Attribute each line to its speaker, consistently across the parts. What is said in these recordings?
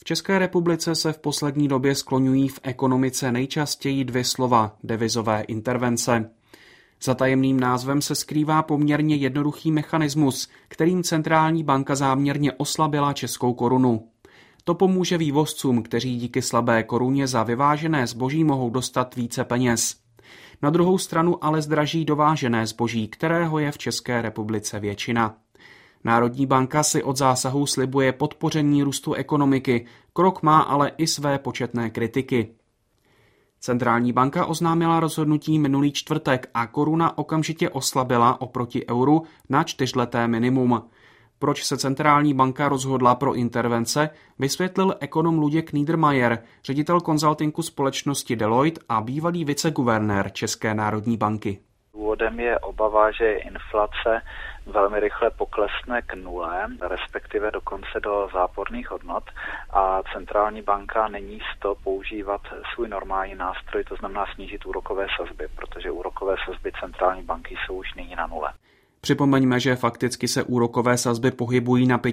Speaker 1: V České republice se v poslední době skloňují v ekonomice nejčastěji dvě slova – devizové intervence. Za tajemným názvem se skrývá poměrně jednoduchý mechanismus, kterým centrální banka záměrně oslabila českou korunu. To pomůže vývozcům, kteří díky slabé koruně za vyvážené zboží mohou dostat více peněz. Na druhou stranu ale zdraží dovážené zboží, kterého je v České republice většina. Národní banka si od zásahu slibuje podpoření růstu ekonomiky, krok má ale i své početné kritiky. Centrální banka oznámila rozhodnutí minulý čtvrtek a koruna okamžitě oslabila oproti euru na 4leté minimum. Proč se centrální banka rozhodla pro intervence, vysvětlil ekonom Luděk Niedermayer, ředitel konzultingu společnosti Deloitte a bývalý viceguvernér České národní banky.
Speaker 2: Důvodem je obava, že inflace velmi rychle poklesne k nule, respektive dokonce do záporných hodnot a centrální banka není s to používat svůj normální nástroj, to znamená snížit úrokové sazby, protože úrokové sazby centrální banky jsou už nyní na nule.
Speaker 1: Připomeňme, že fakticky se úrokové sazby pohybují na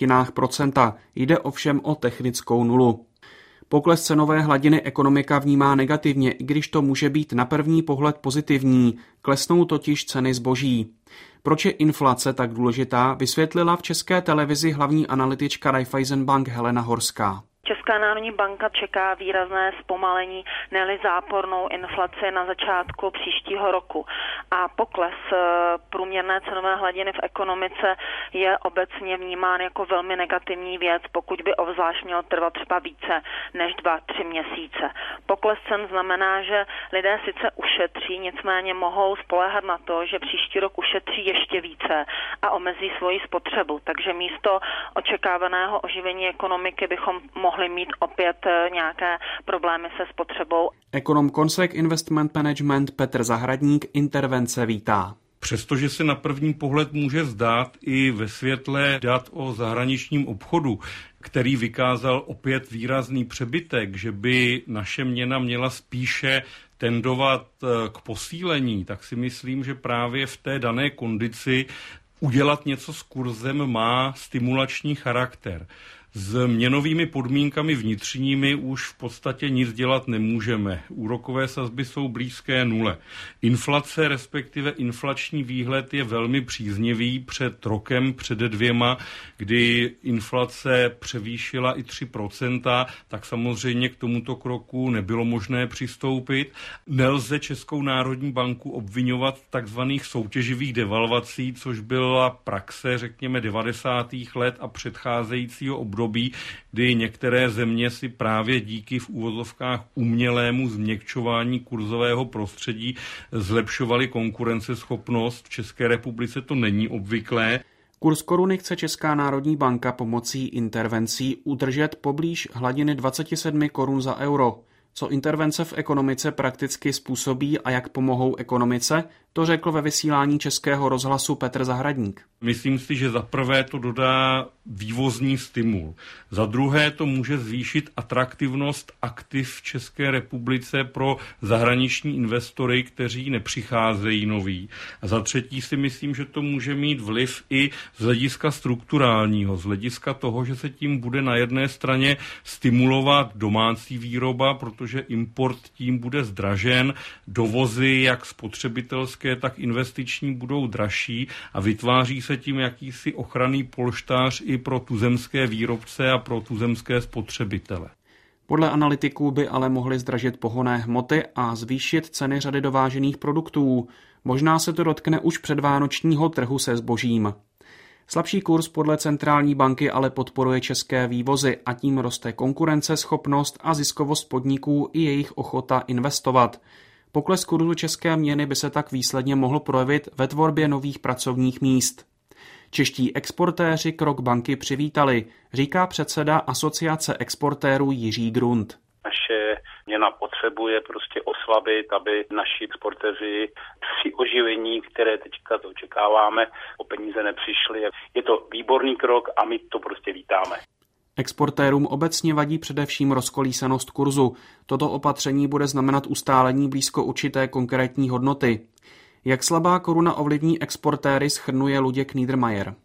Speaker 1: 0,5%. Jde ovšem o technickou nulu. Pokles cenové hladiny ekonomika vnímá negativně, i když to může být na první pohled pozitivní. Klesnou totiž ceny zboží. Proč je inflace tak důležitá, vysvětlila v České televizi hlavní analytička Raiffeisenbank Helena Horská.
Speaker 3: Česká národní banka čeká výrazné zpomalení, ne-li zápornou inflaci na začátku příštího roku. A pokles průměrné cenové hladiny v ekonomice je obecně vnímán jako velmi negativní věc, pokud by obzvlášť měl trvat třeba více než 2-3 měsíce. Pokles cen znamená, že lidé sice ušetří, nicméně mohou spoléhat na to, že příští rok ušetří ještě více a omezí svoji spotřebu. Takže místo očekávaného oživení ekonomiky bychom mohli mít opět nějaké problémy se spotřebou.
Speaker 1: Ekonom Consec Investment Management Petr Zahradník intervence vítá.
Speaker 4: Přestože se na první pohled může zdát i ve světle dat o zahraničním obchodu, který vykázal opět výrazný přebytek, že by naše měna měla spíše tendovat k posílení, tak si myslím, že právě v té dané kondici udělat něco s kurzem má stimulační charakter. S měnovými podmínkami vnitřními už v podstatě nic dělat nemůžeme. Úrokové sazby jsou blízké nule. Inflace, respektive inflační výhled je velmi příznivý. Před rokem, před 2, kdy inflace převýšila i 3%, tak samozřejmě k tomuto kroku nebylo možné přistoupit. Nelze Českou národní banku obvinovat v takzvaných soutěživých devalvací, což byla praxe, řekněme, 90. let a předcházejícího období, kdy některé země si právě díky v uvozovkách umělému změkčování kurzového prostředí zlepšovaly konkurenceschopnost. V České republice to není obvyklé.
Speaker 1: Kurz koruny chce Česká národní banka pomocí intervencí udržet poblíž hladiny 27 korun za euro. Co intervence v ekonomice prakticky způsobí a jak pomohou ekonomice, to řekl ve vysílání Českého rozhlasu Petr Zahradník.
Speaker 4: Myslím si, že za prvé to dodá vývozní stimul. Za druhé to může zvýšit atraktivnost aktiv v České republice pro zahraniční investory, kteří nepřicházejí noví. A za třetí si myslím, že to může mít vliv i z hlediska strukturálního, z hlediska toho, že se tím bude na jedné straně stimulovat domácí výroba, protože import tím bude zdražen, dovozy jak spotřebitelské, tak investiční budou dražší a vytváří se tím jakýsi ochranný polštář i pro tuzemské výrobce a pro tuzemské spotřebitele.
Speaker 1: Podle analytiků by ale mohly zdražit pohonné hmoty a zvýšit ceny řady dovážených produktů. Možná se to dotkne už předvánočního trhu se zbožím. Slabší kurz podle centrální banky ale podporuje české vývozy a tím roste konkurenceschopnost a ziskovost podniků i jejich ochota investovat. Pokles kurzu české měny by se tak výsledně mohl projevit ve tvorbě nových pracovních míst. Čeští exportéři krok banky přivítali, říká předseda Asociace exportérů Jiří Grunt.
Speaker 5: Naše měna potřebuje prostě oslabit, aby naši exportéři při oživení, které teďka to očekáváme, o peníze nepřišli. Je to výborný krok a my to prostě vítáme.
Speaker 1: Exportérům obecně vadí především rozkolísanost kurzu. Toto opatření bude znamenat ustálení blízko určité konkrétní hodnoty. Jak slabá koruna ovlivní exportéry, shrnuje Luděk Niedermayer.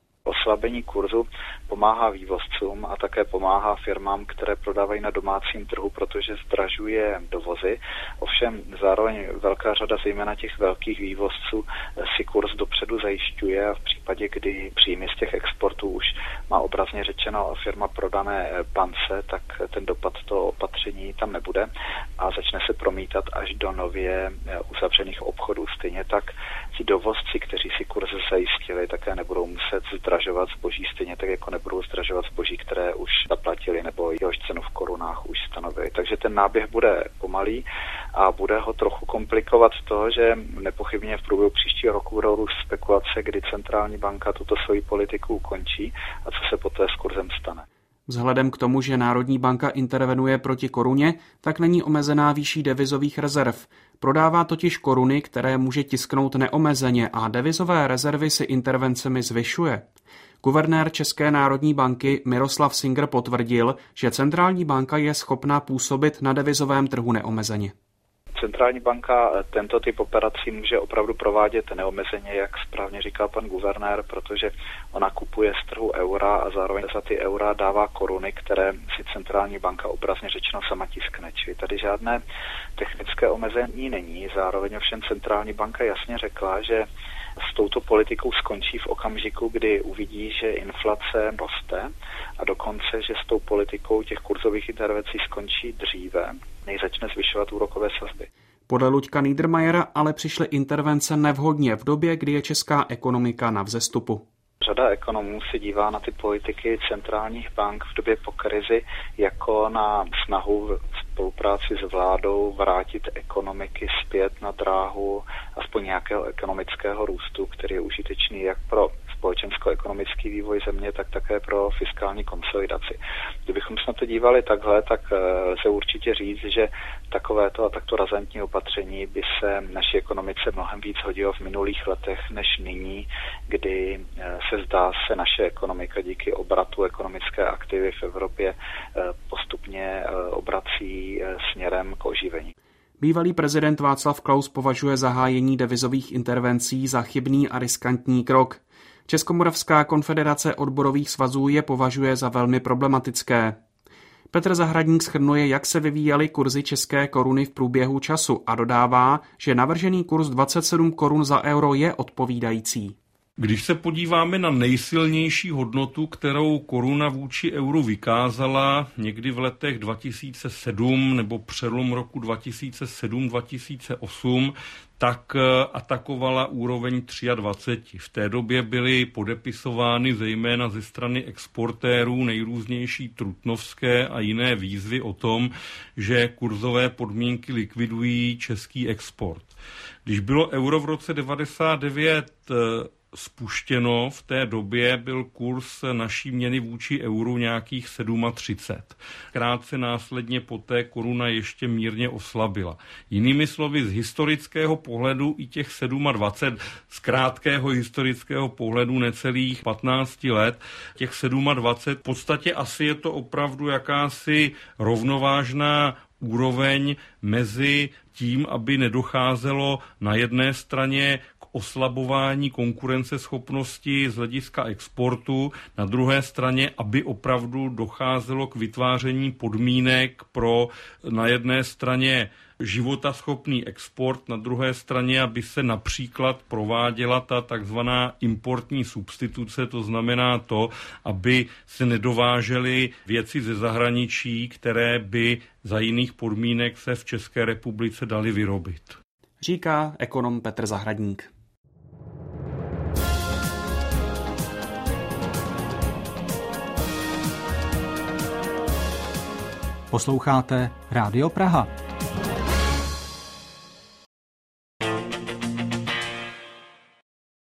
Speaker 2: oslabení kurzu pomáhá vývozcům a také pomáhá firmám, které prodávají na domácím trhu, protože zdražuje dovozy. Ovšem zároveň velká řada zejména těch velkých vývozců si kurz dopředu zajišťuje a v případě, kdy příjmy z těch exportů už má obrazně řečeno firma prodané bance, tak ten dopad toho opatření tam nebude a začne se promítat až do nově uzavřených obchodů. Stejně tak ti dovozci, kteří si kurz zajistili, také nebudou muset zdražovat zboží, stejně tak jako nebudou zdražovat zboží, které už zaplatili nebo jehož cenu v korunách už stanovili. Takže ten náběh bude pomalý a bude ho trochu komplikovat to, že nepochybně v průběhu příštího roku budou růst spekulace, kdy centrální banka tuto svoji politiku ukončí a co se poté s kurzem stane.
Speaker 1: Vzhledem k tomu, že Národní banka intervenuje proti koruně, tak není omezená výší devizových rezerv. Prodává totiž koruny, které může tisknout neomezeně a devizové rezervy si intervencemi zvyšuje. Guvernér České národní banky Miroslav Singer potvrdil, že centrální banka je schopná působit na devizovém trhu neomezeně.
Speaker 2: Centrální banka tento typ operací může opravdu provádět neomezeně, jak správně říkal pan guvernér, protože ona kupuje z trhu eura a zároveň za ty eura dává koruny, které si centrální banka obrazně řečeno sama tiskne. Čili tady žádné technické omezení není. Zároveň ovšem centrální banka jasně řekla, že s touto politikou skončí v okamžiku, kdy uvidí, že inflace roste a dokonce, že s tou politikou těch kurzových intervencí skončí dříve, než začne zvyšovat úrokové sazby.
Speaker 1: Podle Luďka Niedermayera ale přišly intervence nevhodně v době, kdy je česká ekonomika na vzestupu.
Speaker 2: Řada ekonomů se dívá na ty politiky centrálních bank v době po krizi jako na snahu v spolupráci s vládou vrátit ekonomiky zpět na dráhu aspoň nějakého ekonomického růstu, který je užitečný jak pro společensko-ekonomický vývoj země, tak také pro fiskální konsolidaci. Kdybychom se na to dívali takhle, tak lze určitě říct, že takovéto a takto razantní opatření by se naší ekonomice mnohem víc hodilo v minulých letech než nyní, kdy se zdá se naše ekonomika díky obratu ekonomické aktivy v Evropě postupně obrací směrem k oživení.
Speaker 1: Bývalý prezident Václav Klaus považuje zahájení devizových intervencí za chybný a riskantní krok. Českomoravská konfederace odborových svazů je považuje za velmi problematické. Petr Zahradník shrnuje, jak se vyvíjely kurzy české koruny v průběhu času a dodává, že navržený kurz 27 korun za euro je odpovídající.
Speaker 4: Když se podíváme na nejsilnější hodnotu, kterou koruna vůči euru vykázala někdy v letech 2007 nebo přelom roku 2007-2008, tak atakovala úroveň 23. V té době byly podepisovány zejména ze strany exportérů nejrůznější trutnovské a jiné výzvy o tom, že kurzové podmínky likvidují český export. Když bylo euro v roce 1999 spuštěno, v té době byl kurz naší měny vůči euru nějakých 37. Krátce následně poté koruna ještě mírně oslabila. Jinými slovy, z historického pohledu i těch 27, z krátkého historického pohledu necelých 15 let, těch 27, v podstatě asi je to opravdu jakási rovnovážná úroveň mezi tím, aby nedocházelo na jedné straně k oslabování konkurenceschopnosti z hlediska exportu, na druhé straně, aby opravdu docházelo k vytváření podmínek pro na jedné straně životaschopný export, na druhé straně, aby se například prováděla ta takzvaná importní substituce, to znamená to, aby se nedovážely věci ze zahraničí, které by za jiných podmínek se v České republice daly vyrobit.
Speaker 1: Říká ekonom Petr Zahradník.
Speaker 6: Posloucháte Rádio Praha.